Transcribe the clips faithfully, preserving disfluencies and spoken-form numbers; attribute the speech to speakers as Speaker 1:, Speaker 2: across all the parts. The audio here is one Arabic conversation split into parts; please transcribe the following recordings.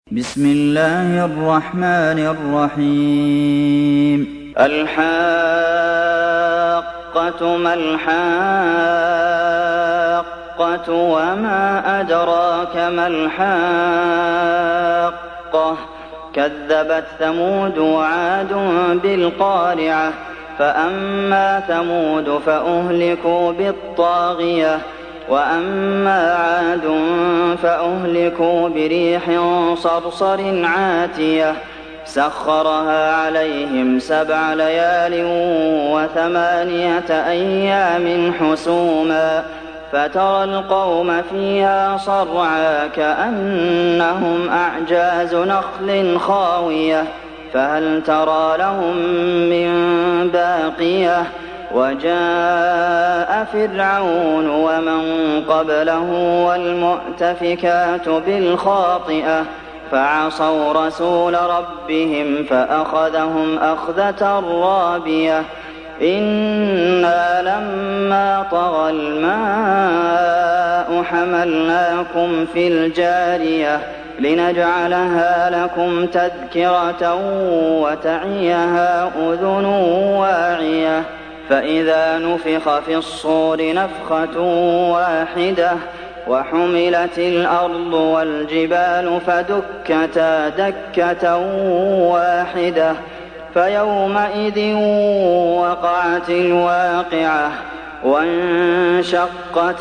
Speaker 1: بسم الله الرحمن الرحيم الحاقة ما الحاقة وما أدراك ما الحاقة كذبت ثمود وعاد بالقارعة فأما ثمود فأهلكوا بالطاغية وأما عاد فأهلكوا بريح صرصر عاتية سخرها عليهم سبع ليال وثمانية أيام حسوما فترى القوم فيها صرعى كأنهم أعجاز نخل خاوية فهل ترى لهم من باقية وجاء فرعون ومن قبله والمؤتفكات بالخاطئة فعصوا رسول ربهم فأخذهم أخذة رابية إنا لما طغى الماء حملناكم في الجارية لنجعلها لكم تذكرة وتعيها أذن واعية فإذا نفخ في الصور نفخة واحدة وحملت الأرض والجبال فدكتا دكة واحدة فيومئذ وقعت الواقعة وانشقت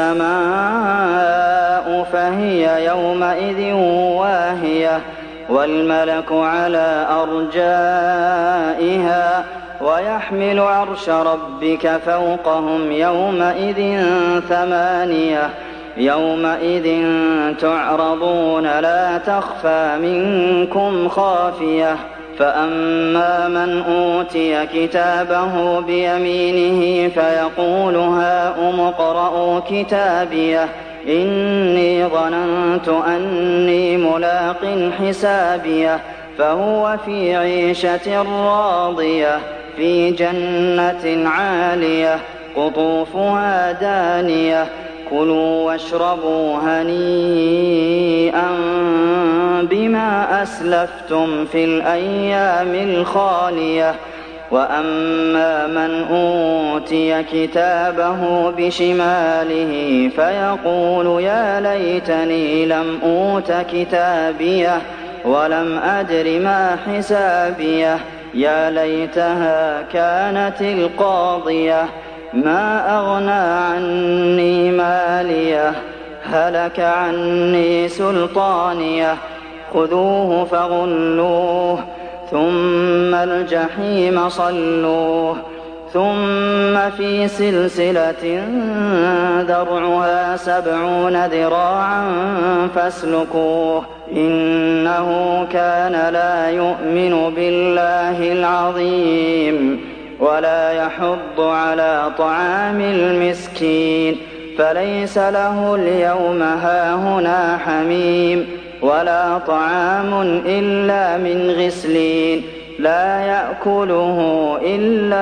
Speaker 1: السماء فهي يومئذ واهية والملك على أرجائها ويحمل عرش ربك فوقهم يومئذ ثمانية يومئذ تعرضون لا تخفى منكم خافية فأما من أوتي كتابه بيمينه فيقول هاؤم اقرءوا كتابيه إني ظننت أني ملاق حسابيه فهو في عيشة راضية في جنة عالية قطوفها دانية كلوا واشربوا هنيئا بما أسلفتم في الأيام الخالية وأما من أوتي كتابه بشماله فيقول يا ليتني لم أوت كتابيه ولم أدر ما حسابيه يا ليتها كانت القاضية ما أغنى عني ماليه هلك عني سلطانيه خذوه فغلوه ثم الجحيم صلوه ثم في سلسلة ذرعها سبعون ذراعا فاسلكوه إنه كان لا يؤمن بالله العظيم ولا يحض على طعام المسكين فليس له اليوم هاهنا حميم ولا طعام إلا من غسلين لا يأكله إلا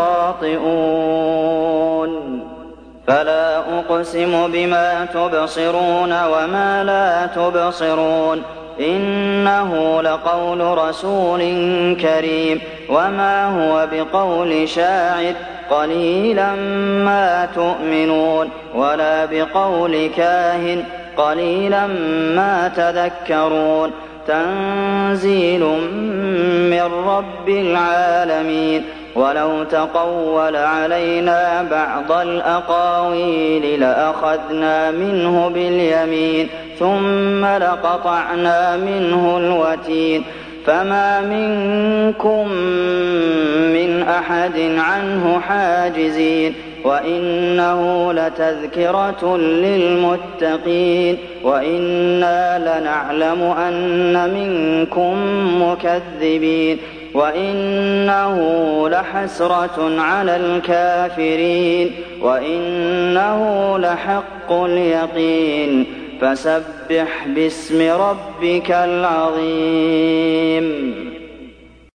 Speaker 1: الخاطئون فلا أقسم بما تبصرون وما لا تبصرون إنه لقول رسول كريم وما هو بقول شاعر قليلا ما تؤمنون ولا بقول كاهن قليلا ما تذكرون تنزيل من رب العالمين ولو تقول علينا بعض الأقاويل لأخذنا منه باليمين ثم لقطعنا منه الوتين فما منكم من أحد عنه حاجزين وإنه لتذكرة للمتقين وإنا لنعلم أن منكم مكذبين وإنه لحسرة على الكافرين وإنه لحق اليقين فسبح باسم ربك العظيم